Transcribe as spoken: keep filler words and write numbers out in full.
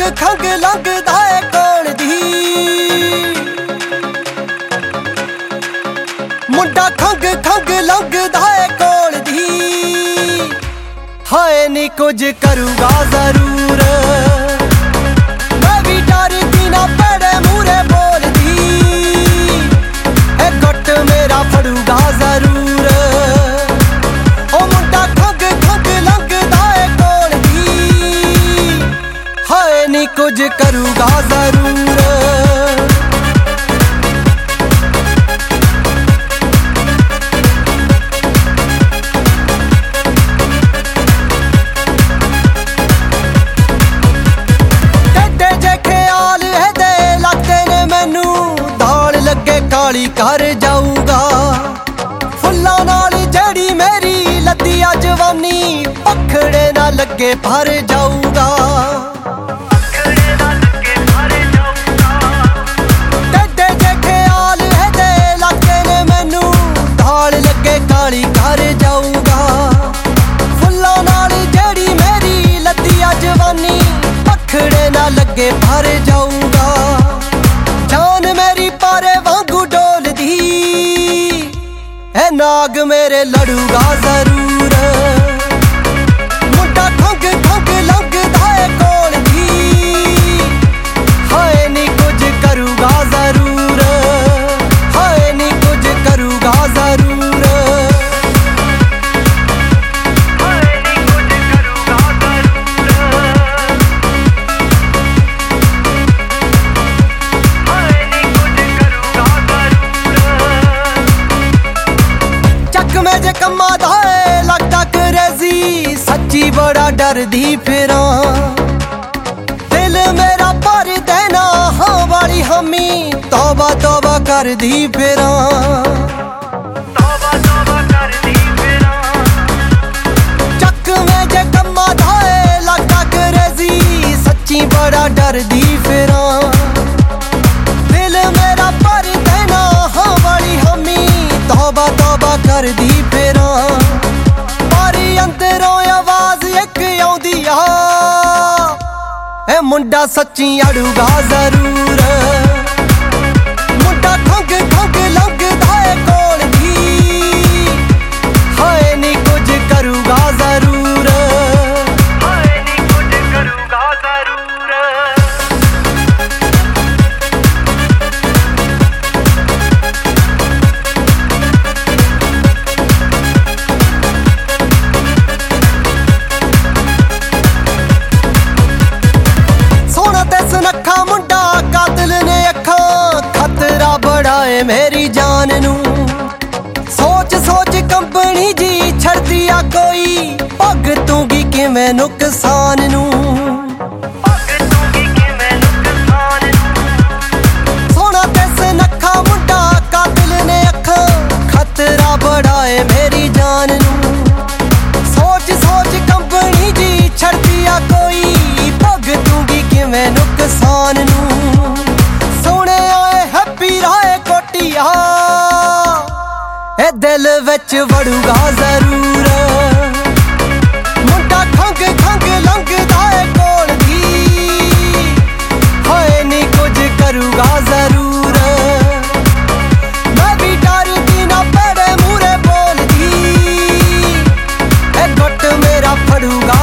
खंग लंघदा है कोल दी, मुंडा खंग खंग लंघदा है कोल दी। हाय नी कुछ करूगा जरूर, मैं भी डरदी ना पेड़े मूरे बोलदी, ए गुट मेरा फड़ूगा जरूर। ओ मुंडा खंग खंग लंघदा है कोल दी, हाय नी कुछ करूगा जरूर। काली कर जाऊगा फुल्लां नाल जड़ी मेरी लद्दिया जवानी, पखड़े ना लगे भर जाऊगा। टेढ़े जे ख्याल है दे लागे ने मैनू, धाल लगे काली कर जाऊगा फुल्लां नाल जड़ी मेरी लद्दिया जवानी, पखड़े ना लगे भर जाऊगा। जान मेरी पारे वांगू डोलदी, ए नाग मेरे लड़ूगा जरूर। मुंडा खंग खंग लंघदा है कोल दी, हाय नी कुछ करूगा जरूर, हाय नी कुछ करूगा जरूर। में जे कम्मा दा है लगदा क्रेजी, सच्ची बड़ा डरदी फिरां, दिल मेरा भर देना हाँ वाली हमी, तौबा तौबा कर दी फिरां, तौबा तौबा कर दी फिरां। चक में जे कम्मा दा है लगदा क्रेजी, सच्ची बड़ा डरदी फिरां, दिल मेरा भर देना हाँ वाली हमी, तौबा तौबा कर दी फिरां। पर अंदरों आवाज एक आउंदी आ, ए मुंडा सच्ची अड़ूगा जरूर। मुंडा खंग खंग लंघदा है कोल दी, हाय नी कुछ करूगा जरूर, हाय नी कुछ करूगा जरूर। सुनखा मुंडा कातिल ने अखां, खतरा बड़ा है मेरी जान नू, सोच सोच कंबनी जी छड़दी आ कोई, भुगतूंगी किवें नुकसान नू, भुगतूंगी किवें नुकसान नू। सोना ते सुनखा मुंडा कातिल ने अखां, खतरा बड़ा है मेरी जान नू, सोच सोच कंबनी जी छड़दी आ कोई, भुगतूंगी किवें नुकसान नू। सोने आए हैप्पी राय कोटिया, ए दिल विच वड़ूगा जरूर। मुंडा खंग खंग लंघदा है कोल दी, हाय नी कुछ करूगा जरूर। मैं भी डरदी ना पेड़े मूरे बोलदी, ए गुट मेरा फड़ूगा